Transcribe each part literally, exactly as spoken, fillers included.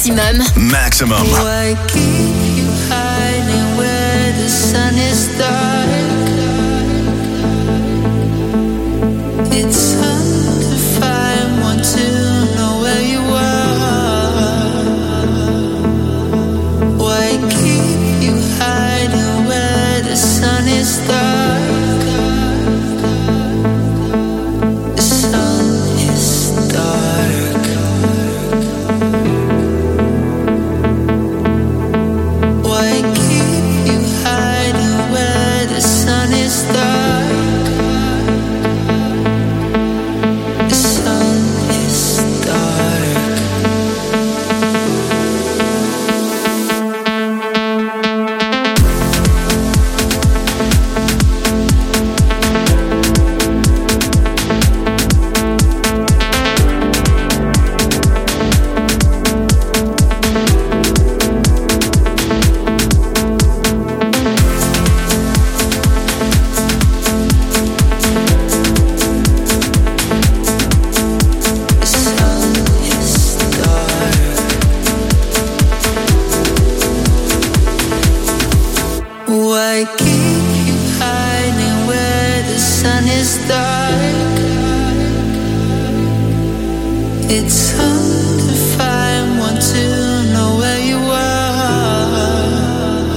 Maximum. Maximum. Why keep you hiding where the sun is dark? It's hard to find one to know where you are. Why keep you hiding where the sun is dark? The sun is dark. Why keep you hiding where the sun is dark? The sun is dark. Why keep you hiding where the sun is dark? It's hard to find one to know where you are.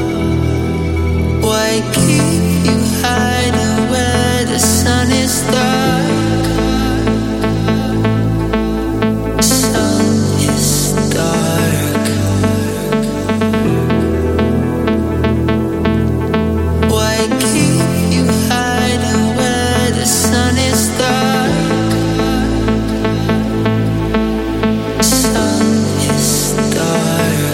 Why keep you hiding where the sun is dark? The sun is dark. Why keep you hiding where the sun is dark? The sun is dark.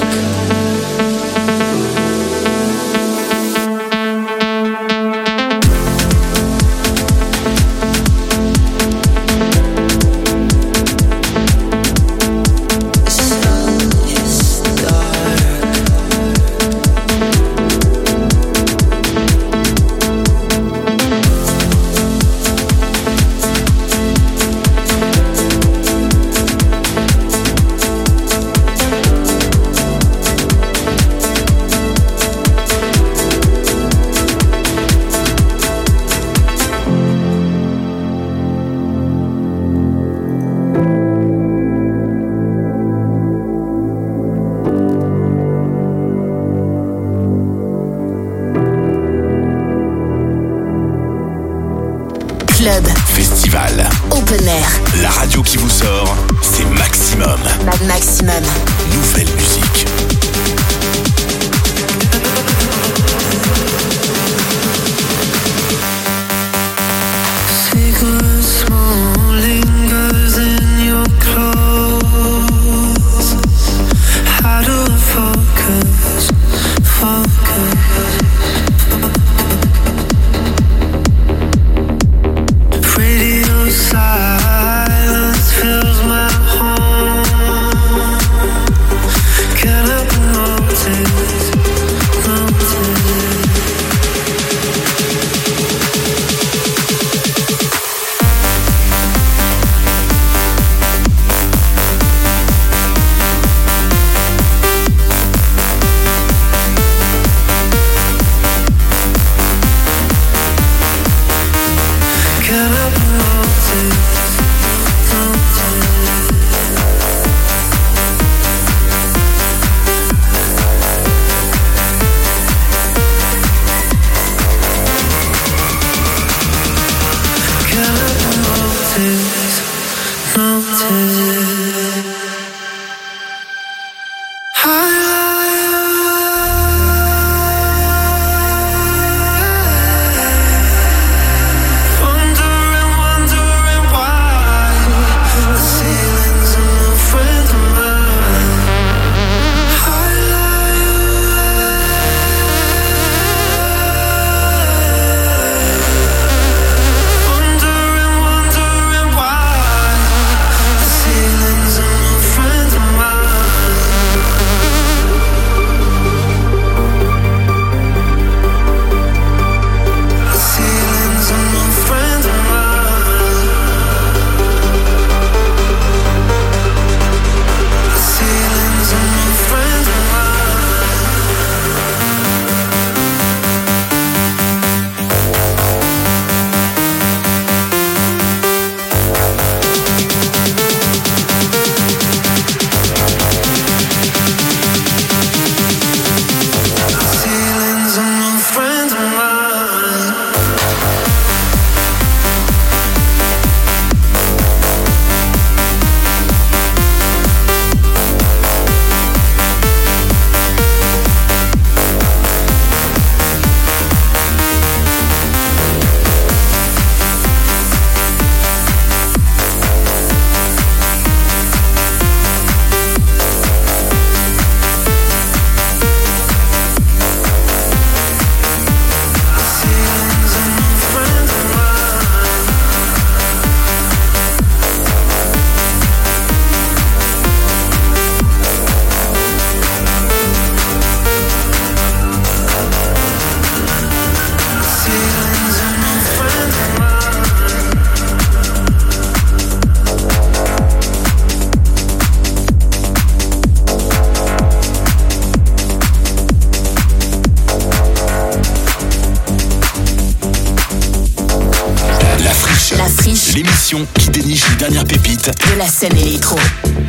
The sun is dark. Club, Festival. open air, La radio qui vous sort, c'est Maximum. Mad Maximum. Nouvelle musique. Cigarette smoke lingers in your clothes. How do I focus? Focus. Radio silence fills my home. l'émission qui déniche les dernières pépites de la scène électro.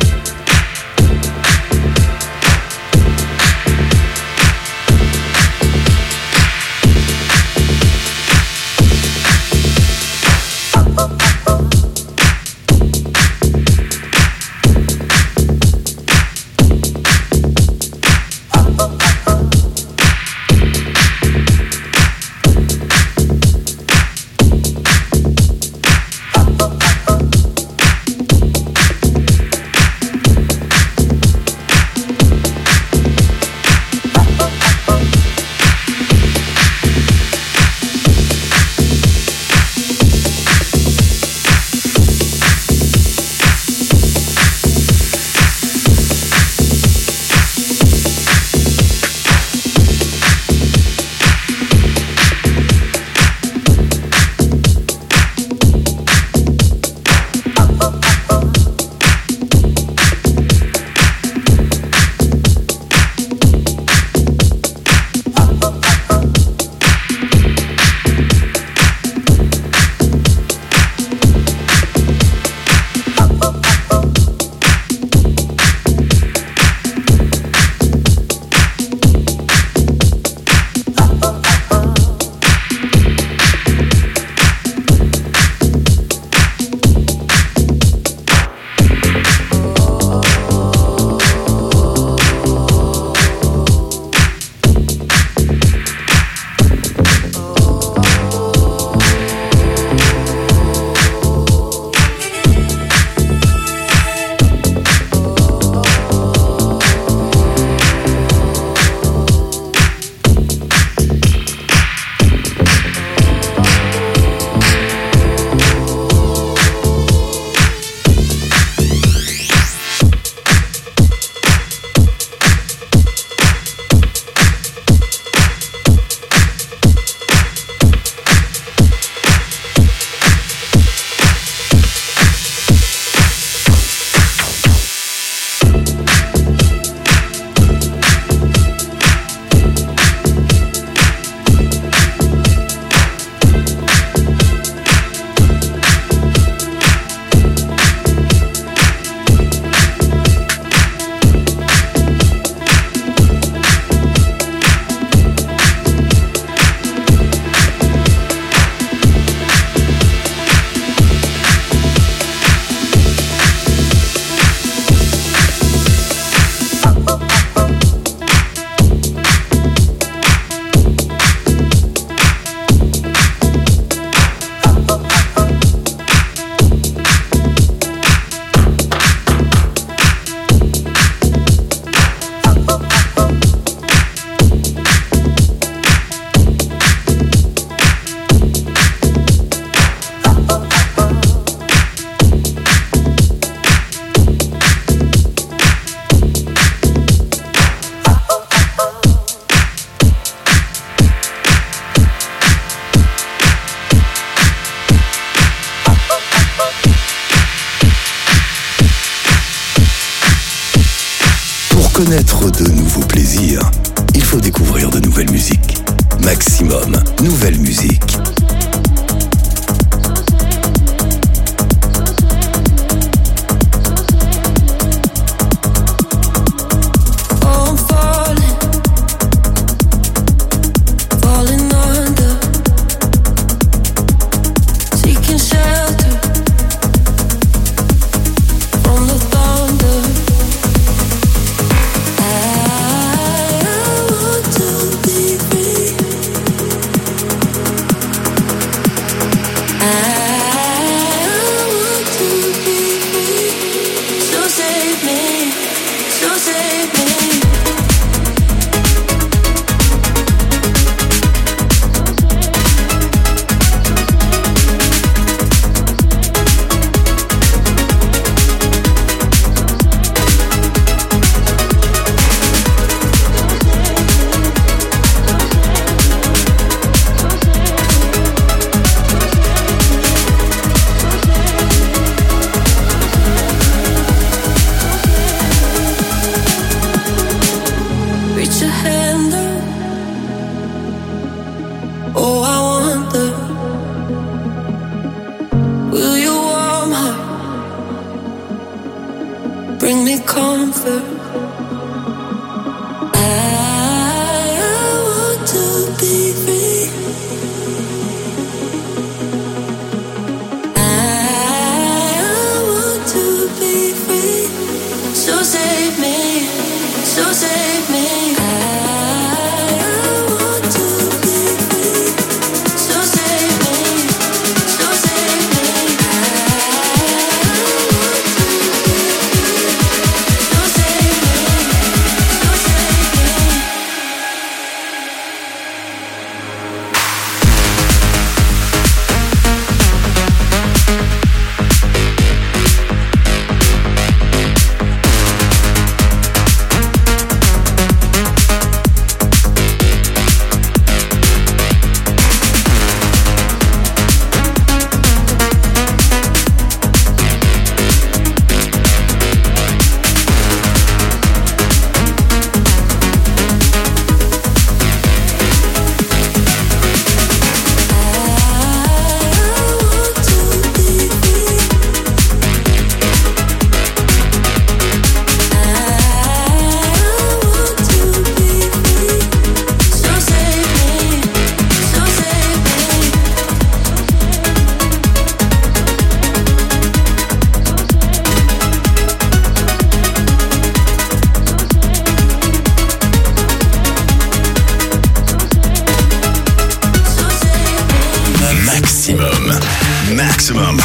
connaître de nouveaux plaisirs, il faut découvrir de nouvelles musiques. Maximum, nouvelle musique. forever. I want to be free. I want to be free. So save me, so save me. Maximum.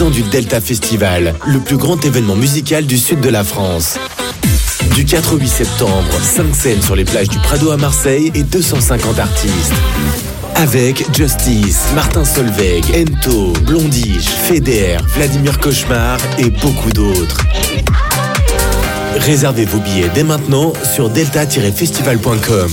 ans du Delta Festival, le plus grand événement musical du sud de la France. Du quatre au huit septembre, cinq scènes sur les plages du Prado à Marseille et deux cent cinquante artistes. Avec Justice, Martin Solveig, Ento, Blondish, Feder, Vladimir Cauchemar et beaucoup d'autres. Réservez vos billets dès maintenant sur delta tiret festival point com.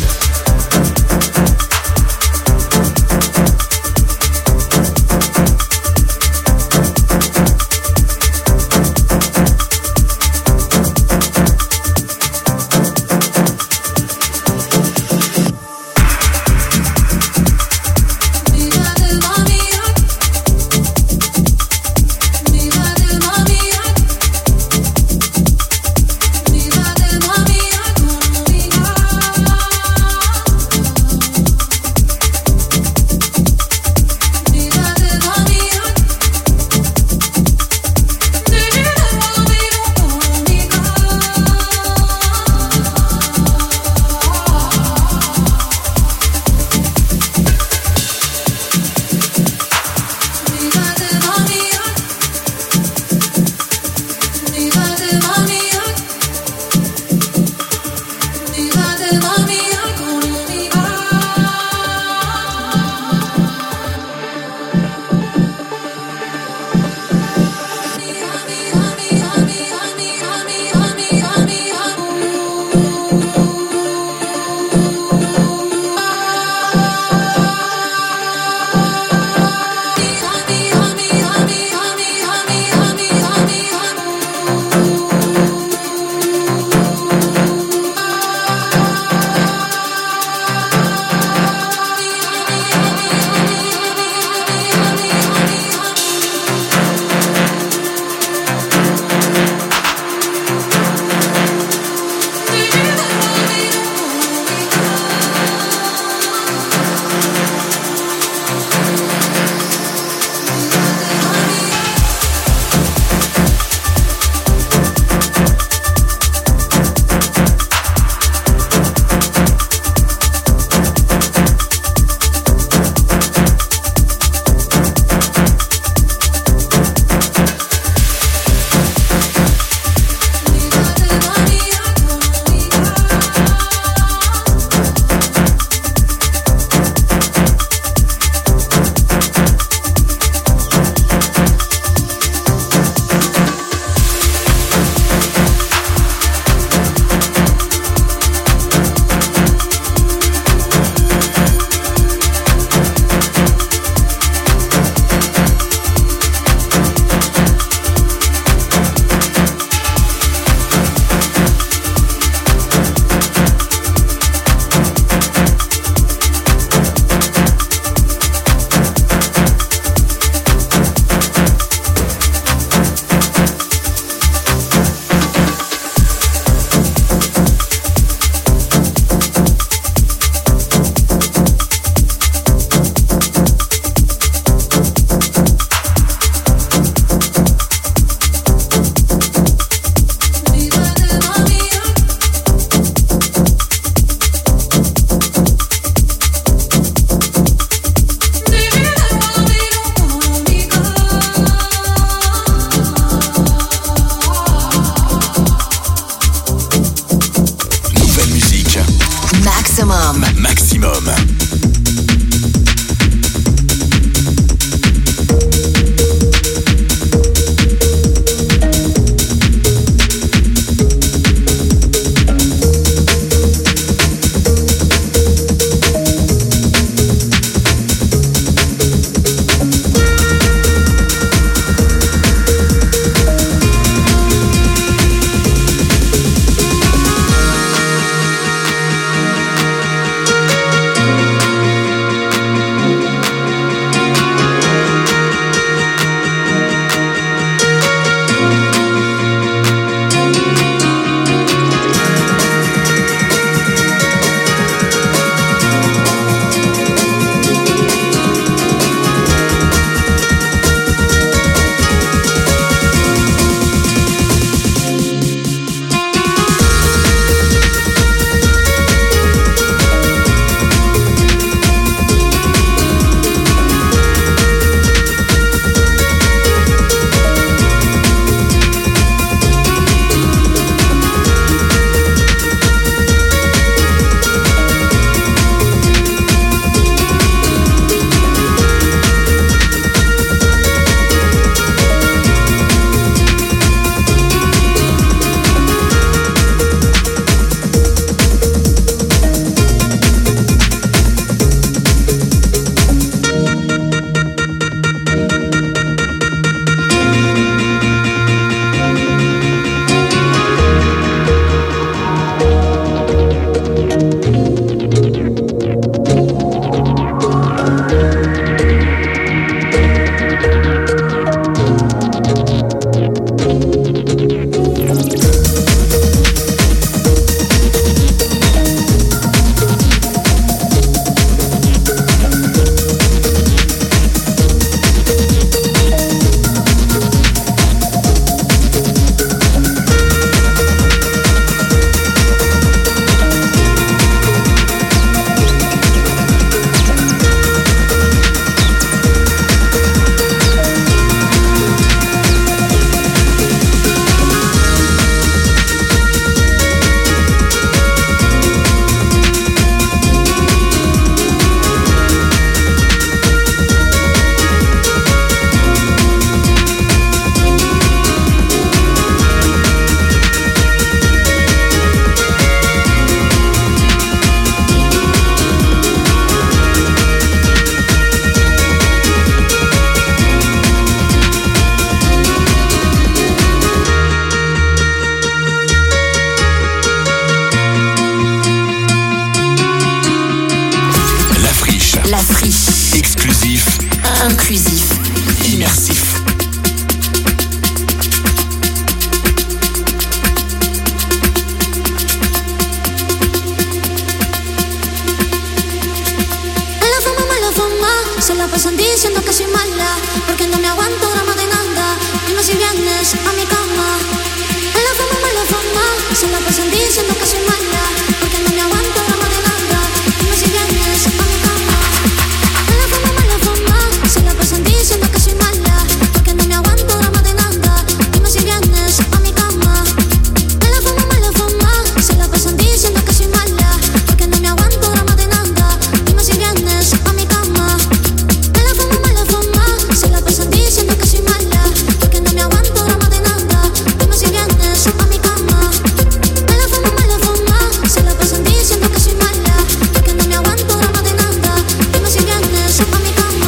diciendo que soy mala, porque no me aguanto drama de nada. Dime si vienes a mi cama. Mala fama, mala fama, se la pasan diciendo que soy mala, porque no me aguanto drama de nada. Dime si vienes a mi cama. Mala fama, mala fama, se la pasan diciendo que soy mala, porque no me aguanto drama de nada. Dime si vienes a mi cama. Mala fama, mala fama, se la pasan diciendo que soy mala, porque no me aguanto drama de nada. Dime si vienes a mi cama. Mala fama, mala fama, se la pasan diciendo que soy mala, porque no me aguanto drama de nada. Dime si vienes a mi cama. Mala fama, mala fama, se la pasan diciendo que soy mala, porque no me aguanto drama de nada. Dime si vienes a mi cama.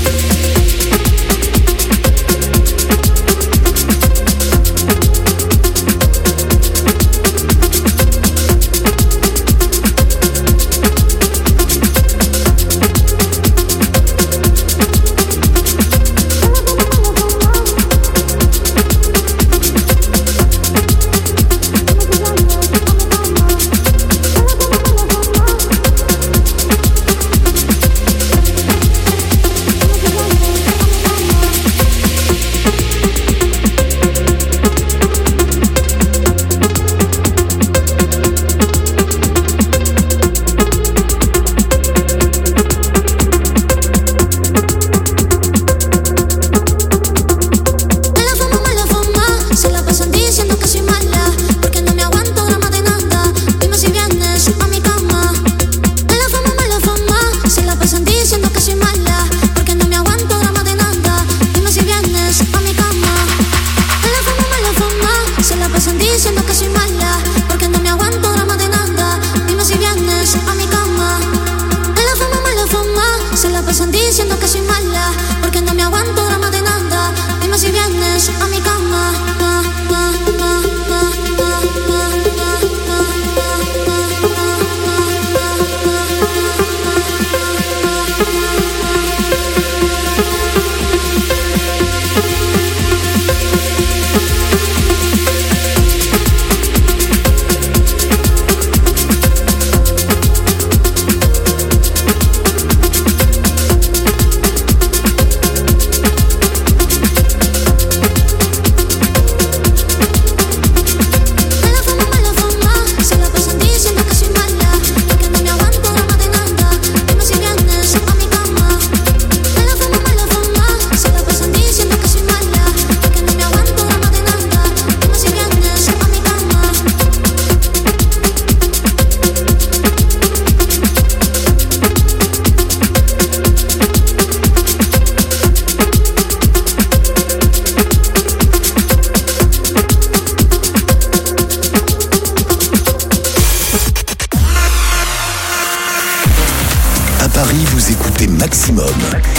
Maximum.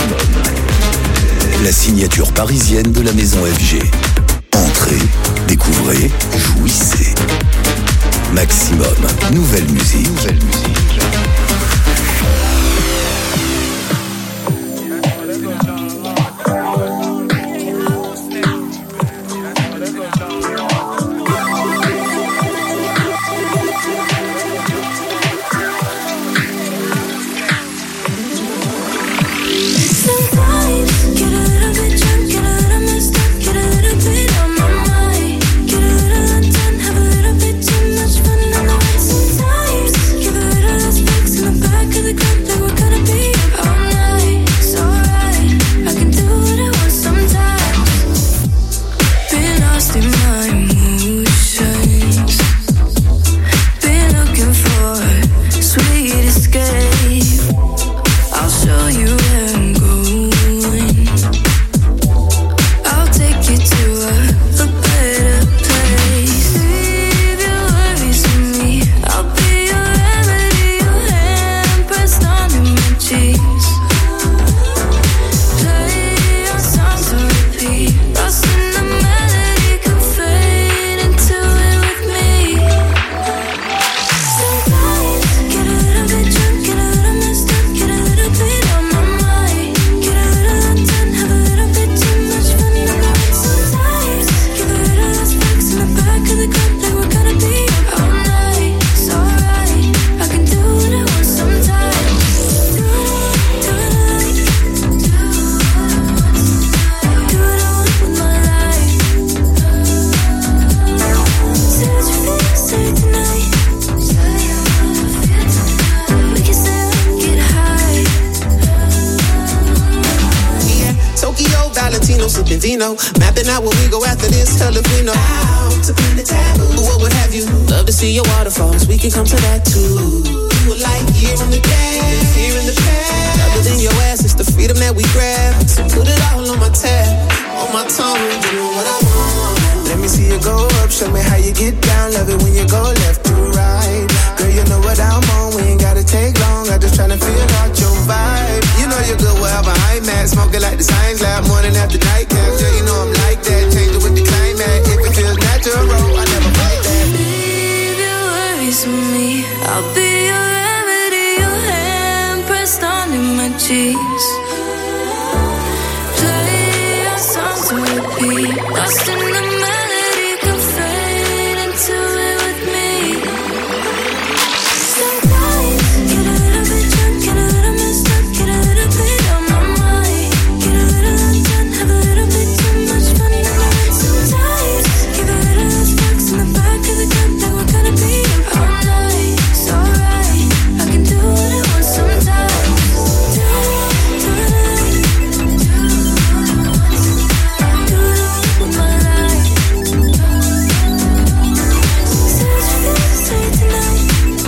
La signature parisienne de la maison F G. Entrez, découvrez, jouissez. Maximum, nouvelle musique. Nouvelle musique. Get a little bit drunk, get a little messed up, get a little bit Vino. Mapping out where we go after this, hell if we know how to bring the taboo. What would have you? Love to see your waterfalls, we can come to that too. You were like here in the gas, here in the past. Other than your ass, it's the freedom that we grab. So put it all on my tab, on my tongue, you know what I want. Let me see you go up, show me how you get down. Love it when you go left to right. Girl, you know what I'm on, we ain't gotta take long. I just tryna feel out your vibe. You know you're good wherever I'm at. Smoking like the science lab, morning after night cap. Girl, you know I'm like that, change it with the climate. If it feels natural, I never fight that. Leave your worries with me, I'll be your remedy. Your hand pressed onto my cheeks. Play your songs to repeat, lost in the melody, can fade into it with me. Sometimes get a little bit drunk, get a little messed up, get a little bit on my mind, get a little undone, have a little bit too much fun. Sometimes give a little less fucks in the back of the club, then we're gonna be up all night. It's alright, I can do what I want sometimes. Do it, do it, do it with my life. Say what you feel, say it tonight.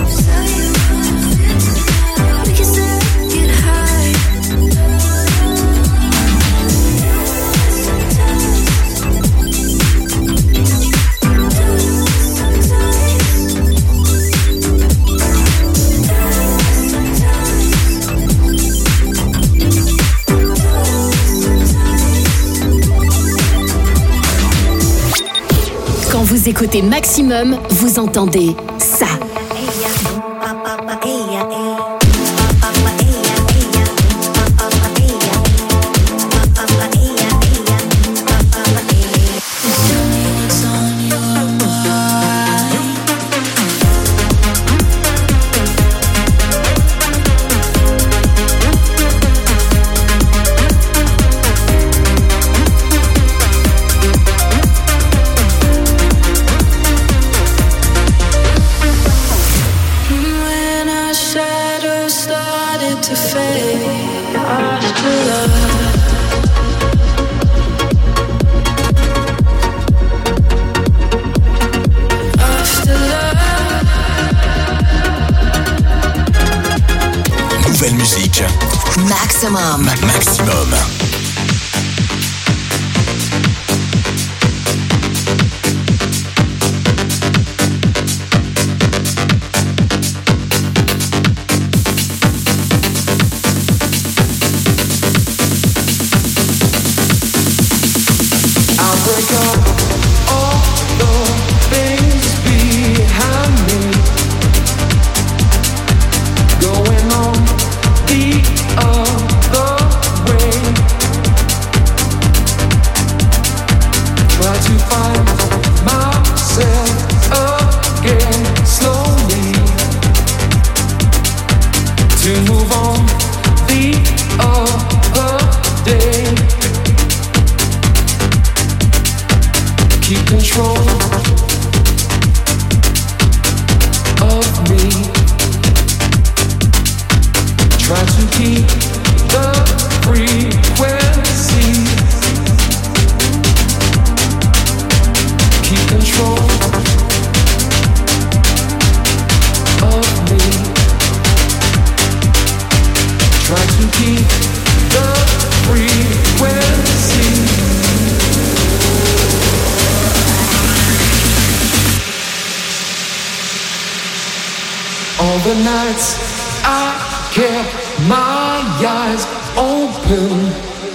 We can still get high. Quand vous écoutez Maximum, vous entendez ça. Nouvelle musique. Maximum. Ma- maximum. All the nights I kept my eyes open.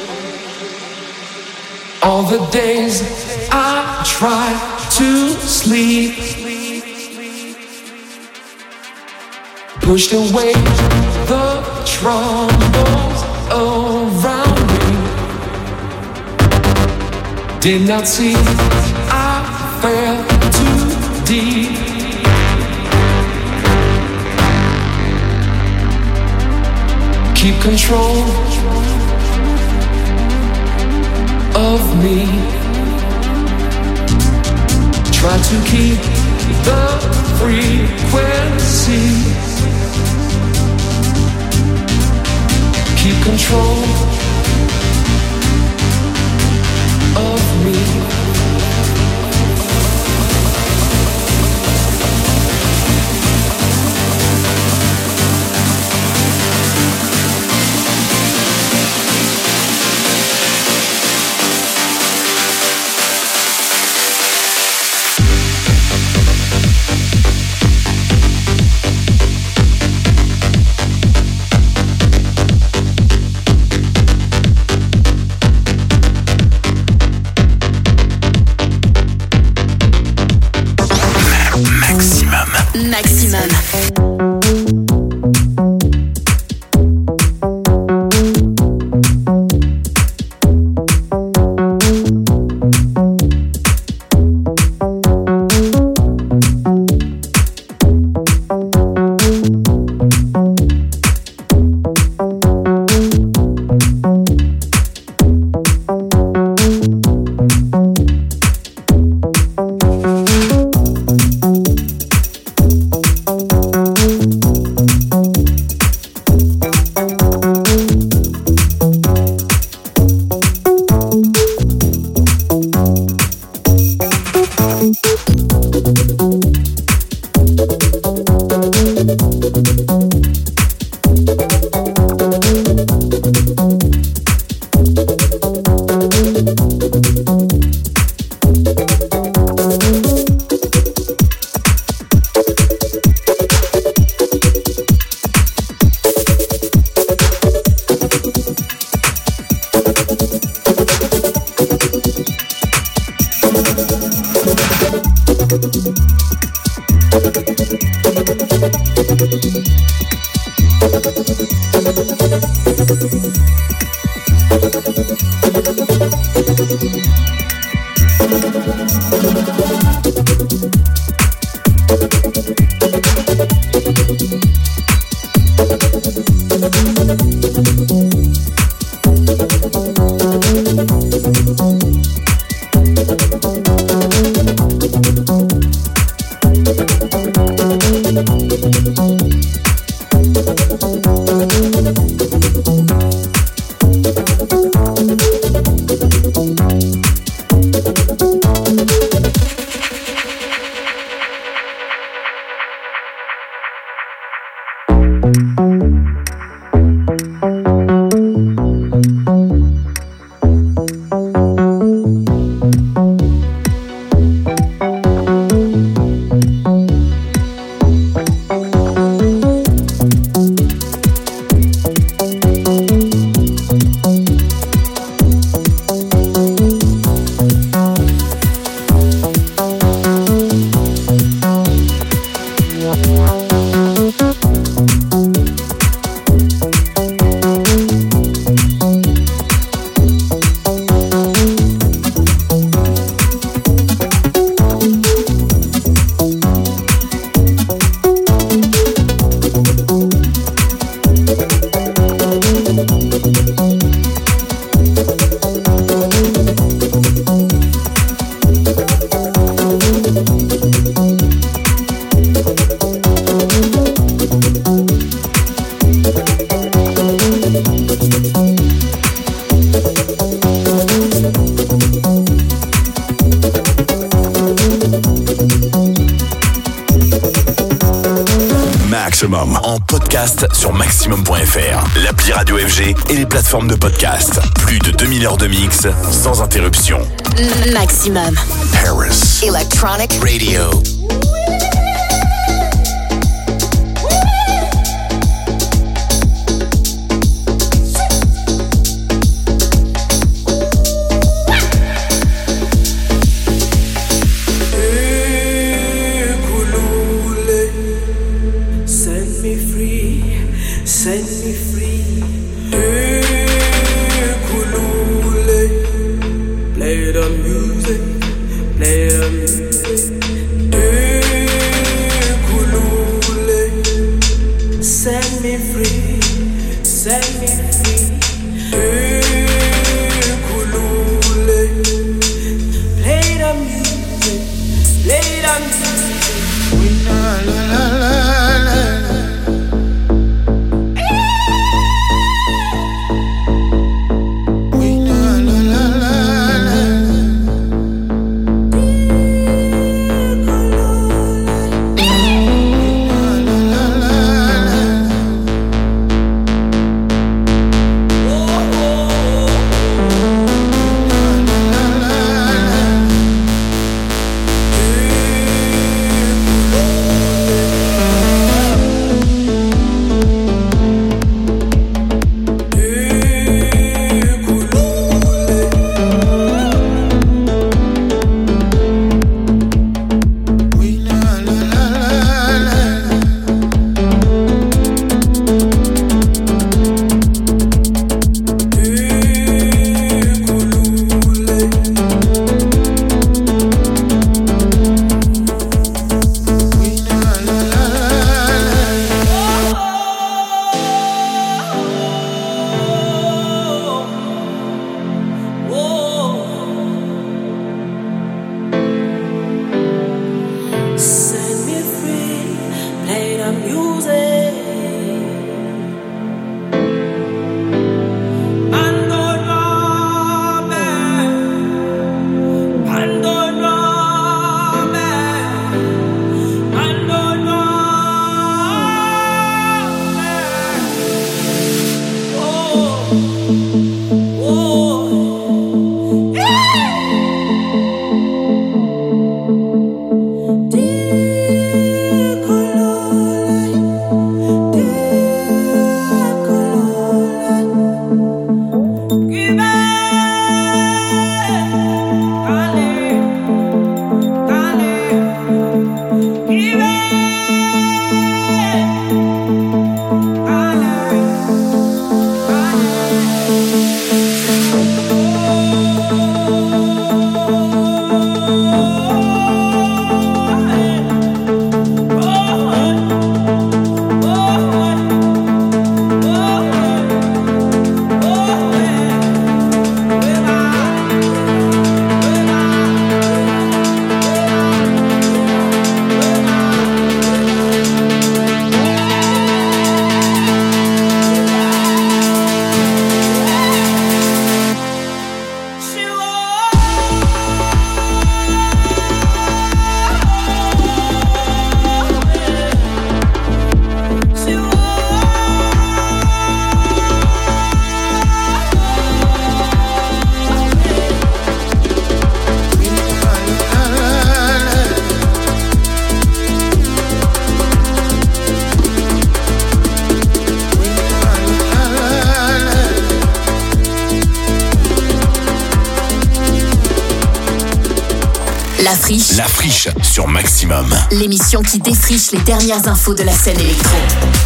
All the days I tried to sleep. Pushed away the troubles around me. Did not see I fell too deep. Keep control of me. Try to keep the frequency. Keep control Maximum. En podcast sur maximum point f r, l'appli Radio F G et les plateformes de podcast. Plus de deux mille heures de mix sans interruption. Maximum. Paris. Electronic Radio. La Friche. La Friche sur Maximum. L'émission qui défriche les dernières infos de la scène électro.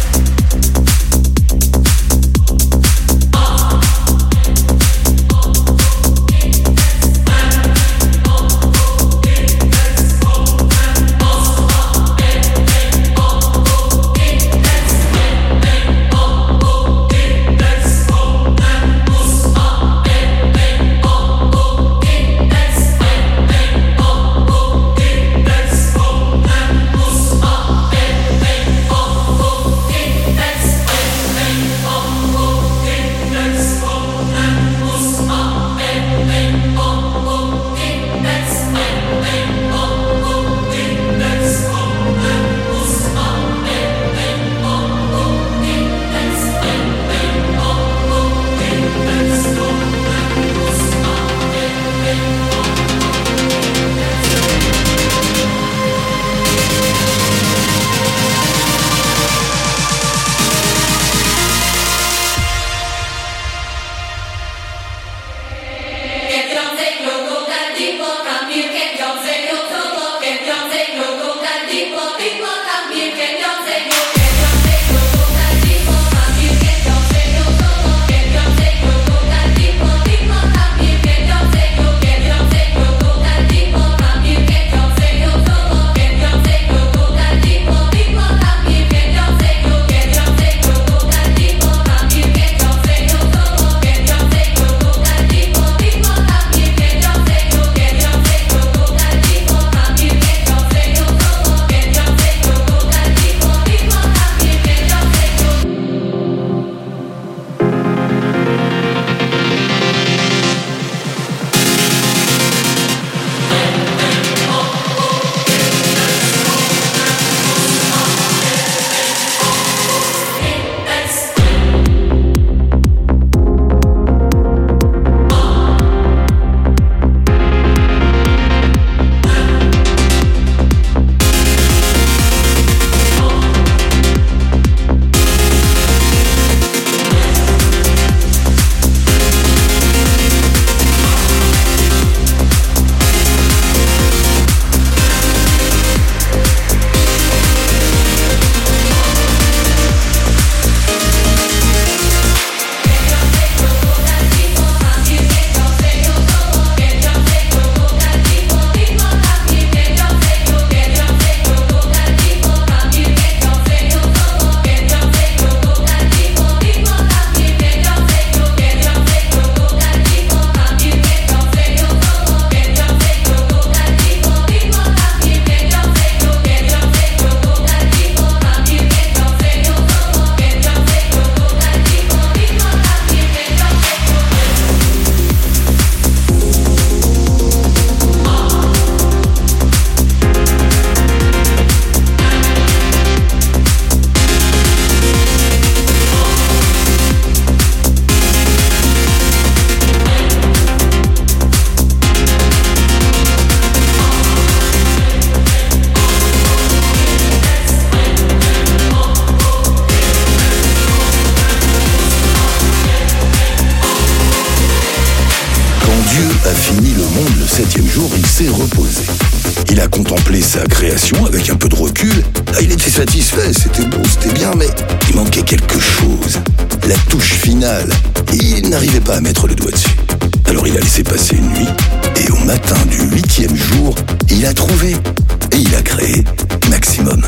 a fini le monde le septième jour, il s'est reposé. Il a contemplé sa création avec un peu de recul. Ah, il était satisfait, c'était beau, c'était bien, mais il manquait quelque chose. La touche finale. Et il n'arrivait pas à mettre le doigt dessus. Alors il a laissé passer une nuit, et au matin du huitième jour, il a trouvé, et il a créé Maximum.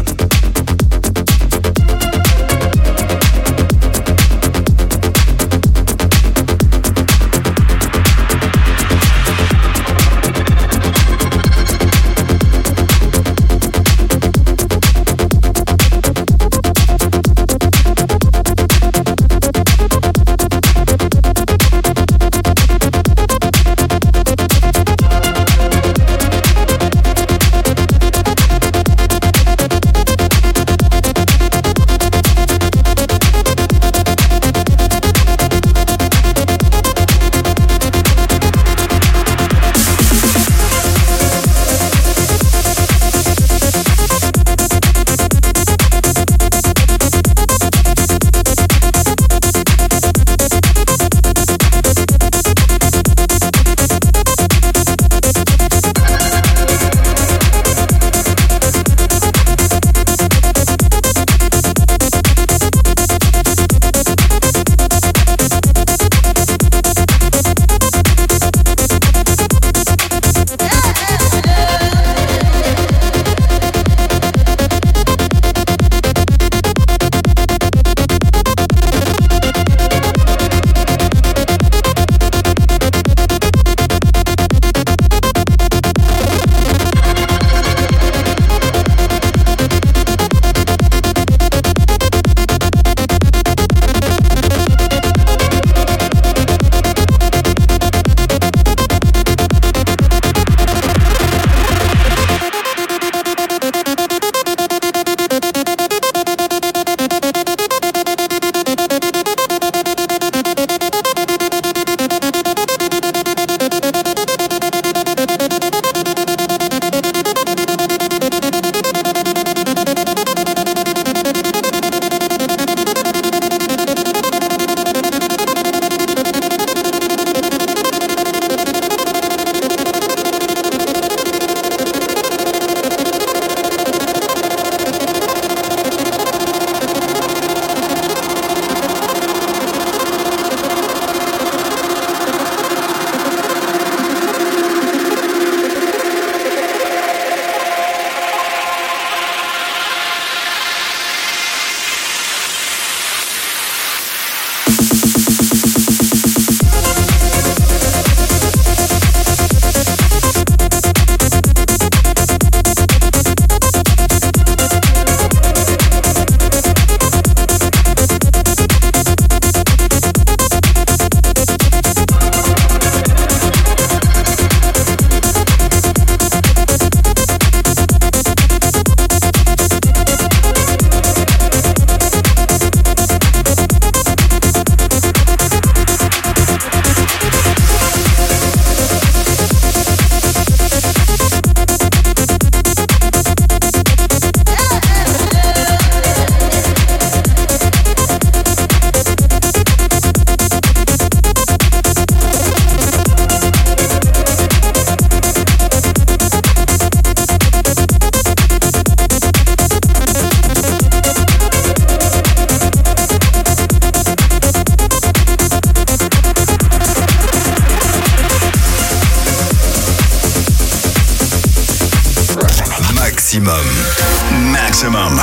Maximum. Maximum.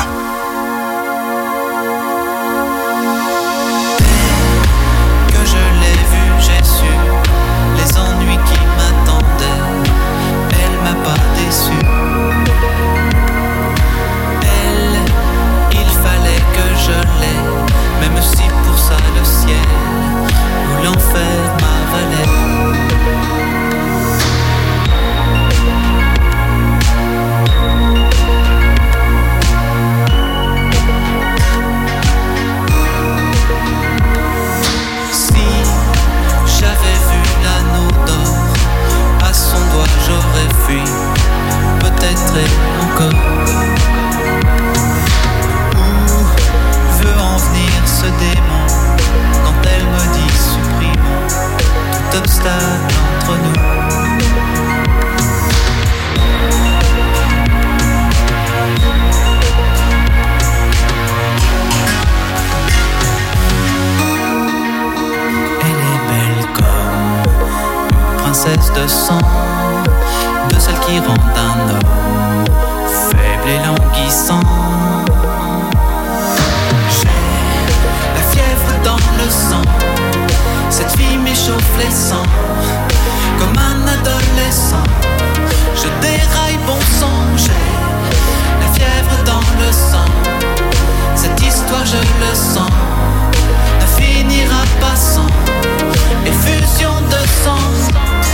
Que je l'ai vu, j'ai su les ennuis qui m'attendaient. Elle m'a pas déçu. Elle, il fallait que je l'aie, même si pour ça le ciel ou l'enfer m'avalait. J'aurais fui, peut-être et encore. Où veut en venir ce démon quand elle me dit supprimons tout obstacle entre nous. Elle est belle comme une princesse de sang, de celle qui rend un homme faible et languissant. J'ai la fièvre dans le sang, cette fille m'échauffe les sangs, comme un adolescent. Je déraille bon sang, j'ai la fièvre dans le sang. Cette histoire je le sens, ne finira pas sans effusion de sang.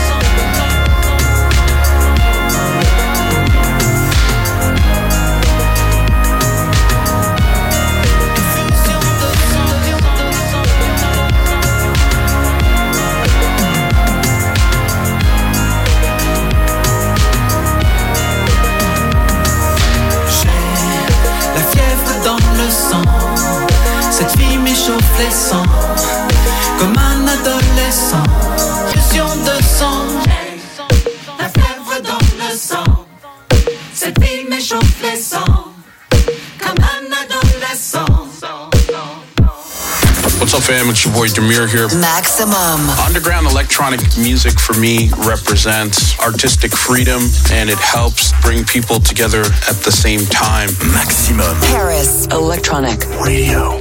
Cette fille m'échauffe les sangs, comme un adolescent. Fusion de sang, la fièvre dans le sang. Cette fille m'échauffe les sangs, comme un adolescent. What's up, fam? It's your boy Demir here. Maximum. Underground electronic music for me represents artistic freedom, and it helps bring people together at the same time. Maximum. Paris Electronic Radio.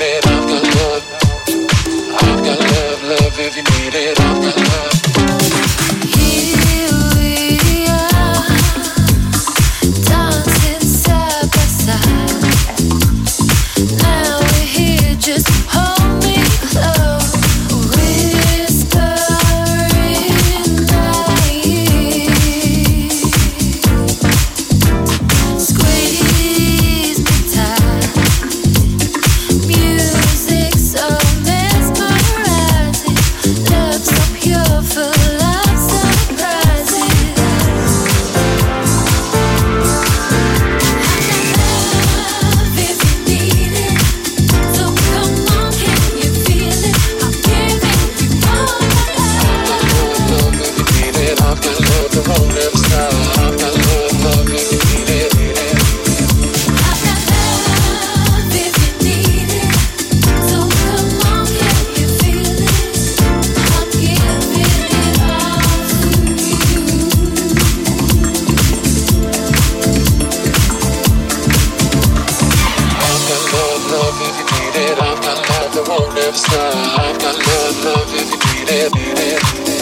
it. I've got love. I've got love, love if you need it. I've got love. Here we are, dancing side by side. Now we're here, just hold me close. Whisper in my ear. Squeeze me tight. Music so mesmerizing. Love so pure, full of surprises. Love if you need it. So come on, can you feel it? I'm giving you all my love. Love if you need it. I've got love that won't never stop. I've got love, love if you need it. Need it. I've got love if you need it. So come on, can you feel it? I'm giving it all to I've got love, love if you need it. I've got love that won't never stop. I've got love, love if you need it. Need it.